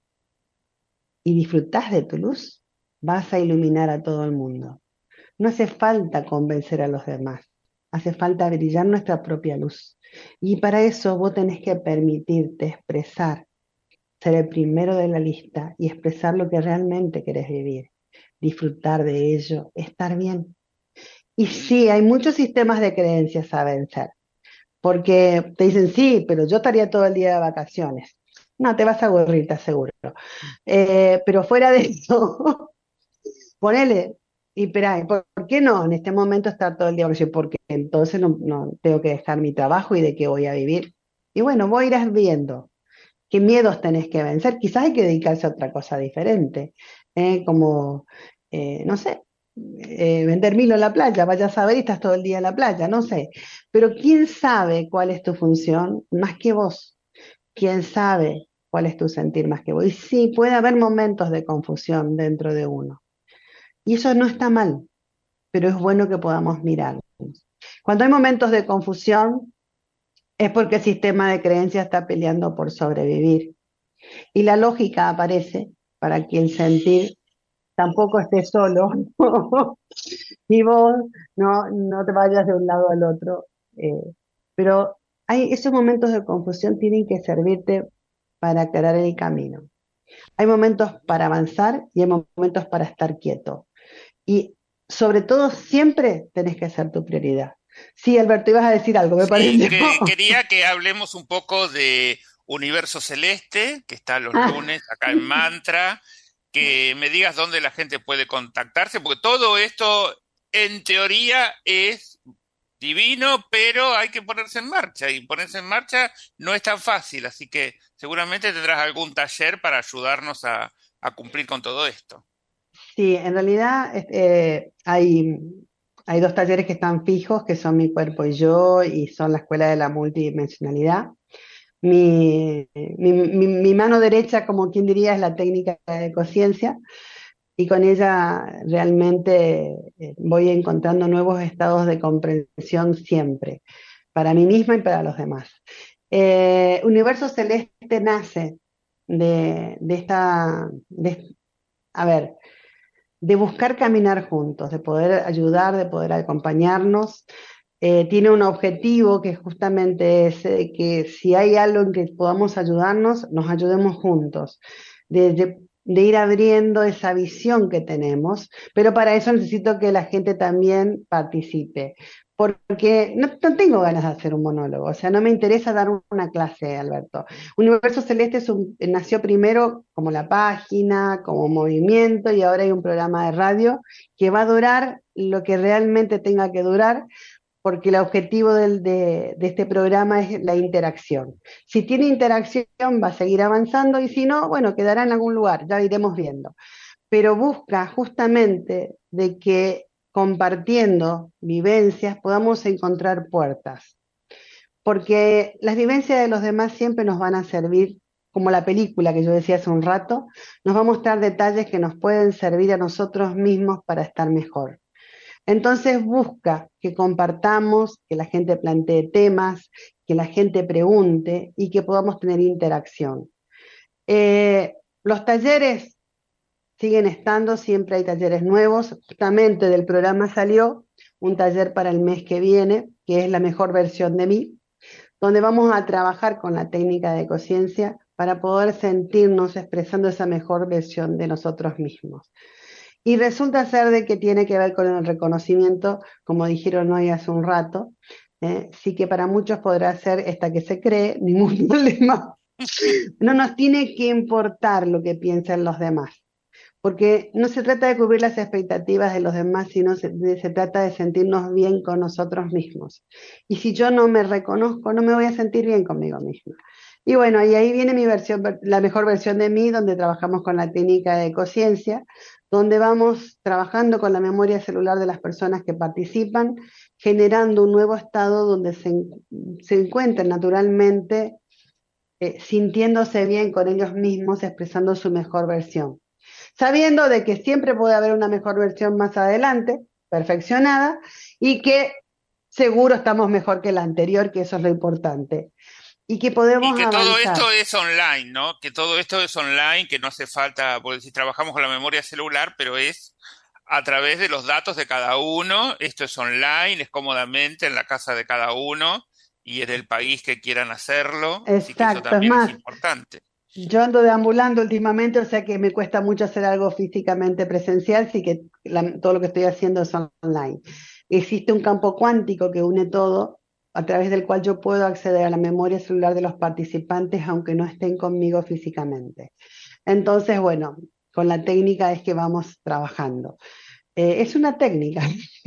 y disfrutás de tu luz, vas a iluminar a todo el mundo. No hace falta convencer a los demás, hace falta brillar nuestra propia luz. Y para eso vos tenés que permitirte expresar, ser el primero de la lista y expresar lo que realmente querés vivir, disfrutar de ello, estar bien. Y sí, hay muchos sistemas de creencias a vencer, porque te dicen, sí, pero yo estaría todo el día de vacaciones. No, te vas a aburrir, te aseguro. Pero fuera de eso, ponele, y espera, ¿por qué no en este momento estar todo el día? Porque entonces no tengo que dejar mi trabajo y de qué voy a vivir. Y bueno, vos irás viendo qué miedos tenés que vencer. Quizás hay que dedicarse a otra cosa diferente, como, no sé, vender Milo en la playa, vayas a saber y estás todo el día en la playa, no sé. Pero ¿quién sabe cuál es tu función más que vos? ¿Quién sabe cuál es tu sentir más que vos? Y sí, puede haber momentos de confusión dentro de uno. Y eso no está mal, pero es bueno que podamos mirarlos. Cuando hay momentos de confusión, es porque el sistema de creencias está peleando por sobrevivir. Y la lógica aparece para que el sentir tampoco esté solo y vos no te vayas de un lado al otro. eh, pero esos momentos de confusión tienen que servirte para aclarar el camino. Hay momentos para avanzar y hay momentos para estar quieto. Y sobre todo, siempre tenés que ser tu prioridad. Sí, Alberto, ibas a decir algo, me Sí, pareció. quería que hablemos un poco de Universo Celeste, que está los Ah, lunes acá en Mantra, que me digas dónde la gente puede contactarse, porque todo esto en teoría es divino, pero hay que ponerse en marcha y ponerse en marcha no es tan fácil, así que seguramente tendrás algún taller para ayudarnos a cumplir con todo esto. sí, en realidad hay dos talleres que están fijos, que son Mi Cuerpo y Yo, y son la Escuela de la Multidimensionalidad. Mi mano derecha, como quien diría, es la técnica de conciencia, y con ella realmente voy encontrando nuevos estados de comprensión siempre, para mí misma y para los demás. Universo Celeste nace de esta, a ver, de buscar caminar juntos, de poder ayudar, de poder acompañarnos. Tiene un objetivo que justamente es que si hay algo en que podamos ayudarnos, nos ayudemos juntos, de ir abriendo esa visión que tenemos, pero para eso necesito que la gente también participe, porque no tengo ganas de hacer un monólogo, o sea, no me interesa dar una clase, Alberto. Universo Celeste nació primero como la página, como movimiento, y ahora hay un programa de radio que va a durar lo que realmente tenga que durar, porque el objetivo de este programa es la interacción. Si tiene interacción va a seguir avanzando y si no, bueno, quedará en algún lugar, ya iremos viendo. Pero busca justamente de que compartiendo vivencias podamos encontrar puertas, porque las vivencias de los demás siempre nos van a servir, como la película que yo decía hace un rato, nos va a mostrar detalles que nos pueden servir a nosotros mismos para estar mejor. Entonces busca que compartamos, que la gente plantee temas, que la gente pregunte y que podamos tener interacción. Los talleres siguen estando, siempre hay talleres nuevos. Justamente del programa salió un taller para el mes que viene, que es la mejor versión de mí, donde vamos a trabajar con la técnica de conciencia para poder sentirnos expresando esa mejor versión de nosotros mismos. Y resulta ser de que tiene que ver con el reconocimiento, como dijeron hoy hace un rato, sí que para muchos podrá ser esta que se cree, ningún problema. No nos tiene que importar lo que piensen los demás, porque no se trata de cubrir las expectativas de los demás, sino se trata de sentirnos bien con nosotros mismos. Y si yo no me reconozco, no me voy a sentir bien conmigo misma. Y bueno, y ahí viene mi versión, la mejor versión de mí, donde trabajamos con la técnica de conciencia, donde vamos trabajando con la memoria celular de las personas que participan, generando un nuevo estado donde se encuentran naturalmente sintiéndose bien con ellos mismos, expresando su mejor versión. Sabiendo de que siempre puede haber una mejor versión más adelante, perfeccionada, y que seguro estamos mejor que la anterior, que eso es lo importante. Y que Y podemos que todo avanzar. esto es online, ¿no? Que todo esto es online, que no hace falta, porque si trabajamos con la memoria celular, pero es a través de los datos de cada uno. Esto es online, es cómodamente en la casa de cada uno y en el país que quieran hacerlo. Así que eso Exacto, es también es más, importante. yo ando deambulando últimamente, o sea que me cuesta mucho hacer algo físicamente presencial, así que todo lo que estoy haciendo es online. Existe un campo cuántico que une todo, a través del cual yo puedo acceder a la memoria celular de los participantes, aunque no estén conmigo físicamente. Entonces, bueno, con la técnica es que vamos trabajando. Es una técnica.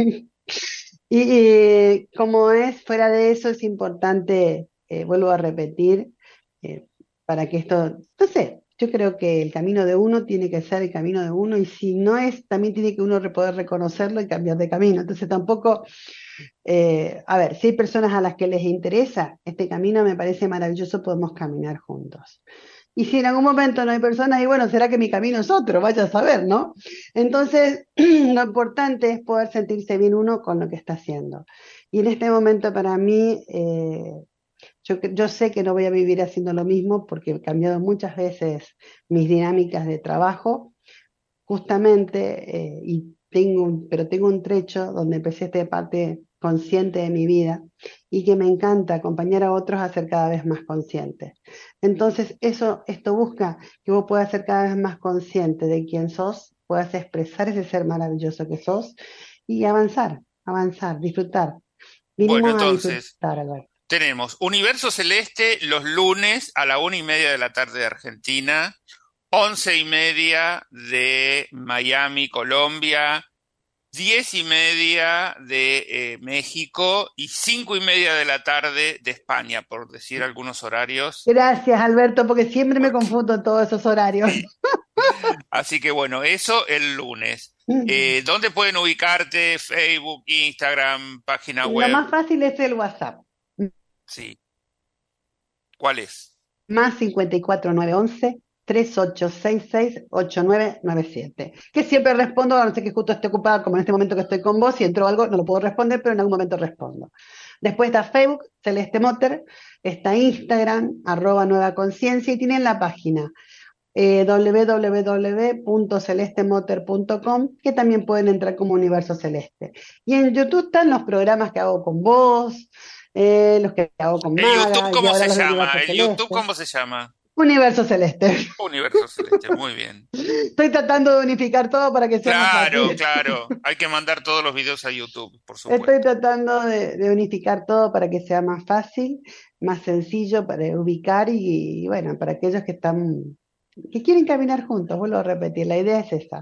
Y como es fuera de eso, es importante, vuelvo a repetir, eh, para que esto, no sé, yo creo que el camino de uno tiene que ser el camino de uno y si no es, también tiene que uno poder reconocerlo y cambiar de camino. Entonces tampoco, a ver, si hay personas a las que les interesa este camino, me parece maravilloso, podemos caminar juntos. Y si en algún momento no hay personas, y bueno, será que mi camino es otro, vaya a saber, ¿no? Entonces, lo importante es poder sentirse bien uno con lo que está haciendo. Y en este momento para mí, yo sé que no voy a vivir haciendo lo mismo porque he cambiado muchas veces mis dinámicas de trabajo, justamente, pero tengo un trecho donde empecé esta parte consciente de mi vida y que me encanta acompañar a otros a ser cada vez más conscientes. Entonces, esto busca que vos puedas ser cada vez más consciente de quién sos, puedas expresar ese ser maravilloso que sos y avanzar, disfrutar. Bueno, Vinimos a entonces, disfrutar, Alberto. tenemos Universo Celeste los lunes a la 1:30 de la tarde de Argentina, 11:30 de Miami, Colombia, 10:30 de México y 5:30 de la tarde de España, por decir algunos horarios. Gracias, Alberto, porque siempre me Porque... confundo en todos esos horarios. Así que bueno, eso el lunes. ¿Dónde pueden ubicarte? Facebook, Instagram, página Lo web. más fácil es el WhatsApp, Sí. ¿Cuál es? más 54911 3866 8997, que siempre respondo, a no ser que justo esté ocupada, como en este momento que estoy con vos, si entró algo no lo puedo responder, pero en algún momento respondo. Después está Facebook, Celeste Motter, está Instagram, @Nueva Conciencia, y tienen la página www.celestemoter.com, que también pueden entrar como Universo Celeste. Y en YouTube están los programas que hago con vos, los que hago con ¿El Maga, YouTube y cómo ahora se los de llama? Universo ¿El Celeste. YouTube cómo se llama? Universo Celeste. Universo Celeste, muy bien. Estoy tratando de unificar todo para que sea más Claro, fácil. claro. Hay que mandar todos los videos a YouTube, por Estoy supuesto. tratando de unificar todo para que sea más fácil, más sencillo para ubicar y bueno, para aquellos que quieren caminar juntos, vuelvo a repetir, la idea es esa.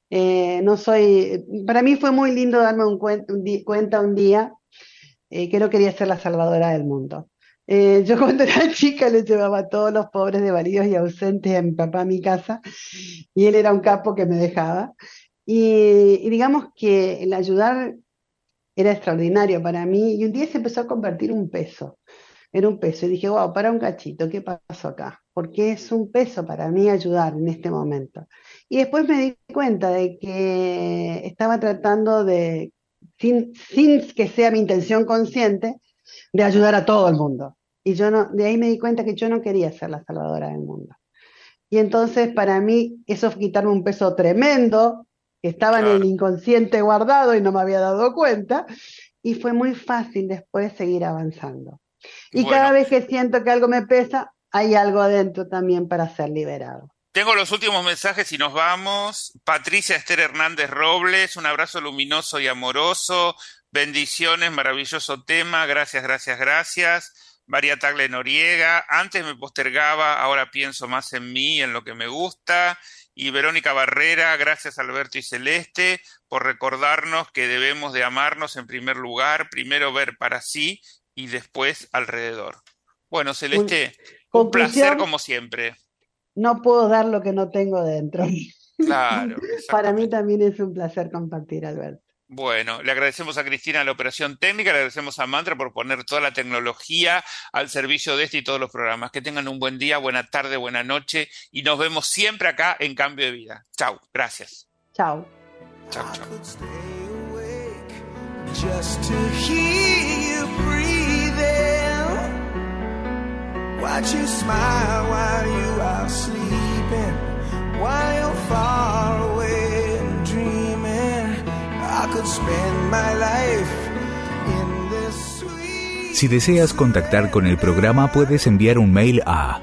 Para mí fue muy lindo darme cuenta un día que no quería ser la salvadora del mundo. Yo cuando era chica le llevaba a todos los pobres, desvalidos y ausentes a mi papá a mi casa, y él era un capo que me dejaba. Y digamos que el ayudar era extraordinario para mí, y un día se empezó a convertir un peso. Era un peso, y dije, wow, para un cachito, ¿qué pasó acá? Porque es un peso para mí ayudar en este momento. Y después me di cuenta de que estaba tratando sin que sea mi intención consciente, de ayudar a todo el mundo. Y de ahí me di cuenta que yo no quería ser la salvadora del mundo. Y entonces para mí eso fue quitarme un peso tremendo, que estaba en el Claro. inconsciente guardado y no me había dado cuenta, y fue muy fácil después seguir avanzando. Y Bueno, cada vez que siento que algo me pesa, hay algo adentro también para ser liberado. tengo los últimos mensajes y nos vamos. Patricia Esther Hernández Robles, un abrazo luminoso y amoroso. Bendiciones, maravilloso tema. Gracias, gracias, gracias. María Tagle Noriega, antes me postergaba, ahora pienso más en mí y en lo que me gusta. Y Verónica Barrera, gracias Alberto y Celeste por recordarnos que debemos de amarnos en primer lugar, primero ver para sí y después alrededor. Bueno, Celeste, un placer Conclusión, como siempre. no puedo dar lo que no tengo dentro. Claro, Para mí exactamente. también es un placer compartir, Alberto. Bueno, le agradecemos a Cristina la operación técnica, le agradecemos a Mantra por poner toda la tecnología al servicio de este y todos los programas. Que tengan un buen día, buena tarde, buena noche y nos vemos siempre acá en Cambio de Vida. Chau, gracias. Chao. Chau, chau. Just to hear you breathing, watch you smile while you are sleeping, while you're far away and dreaming. I could spend my life in this sweet. Si deseas contactar con el programa, puedes enviar un mail a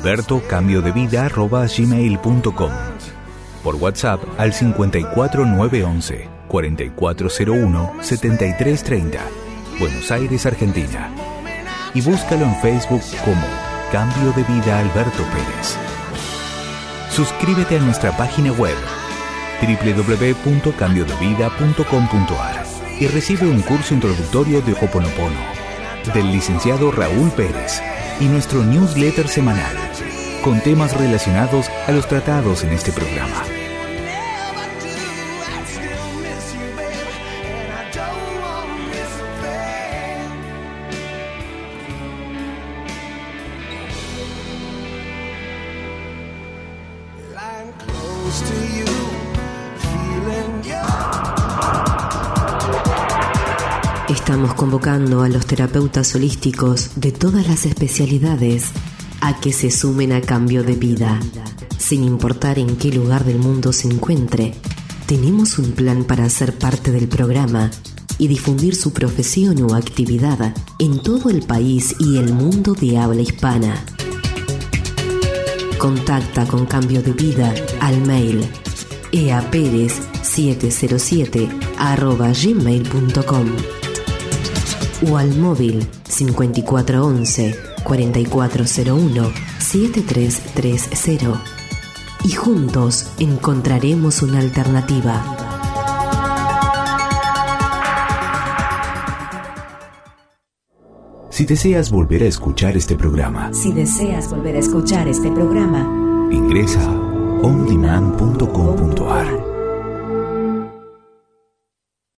albertocambiodevida@gmail.com, por WhatsApp al 54911 4401 7330, Buenos Aires, Argentina. Y búscalo en Facebook como Cambio de Vida Alberto Pérez. Suscríbete a nuestra página web www.cambiodevida.com.ar y recibe un curso introductorio de Ho'oponopono del licenciado Raúl Pérez y nuestro newsletter semanal con temas relacionados a los tratados en este programa. Estamos convocando a los terapeutas holísticos de todas las especialidades a que se sumen a Cambio de Vida. Sin importar en qué lugar del mundo se encuentre, tenemos un plan para ser parte del programa y difundir su profesión o actividad en todo el país y el mundo de habla hispana. Contacta con Cambio de Vida al mail eaperez707@gmail.com o al móvil 5411 4401 7330 y juntos encontraremos una alternativa. Si deseas volver a escuchar este programa, Ingresa a ondemand.com.ar.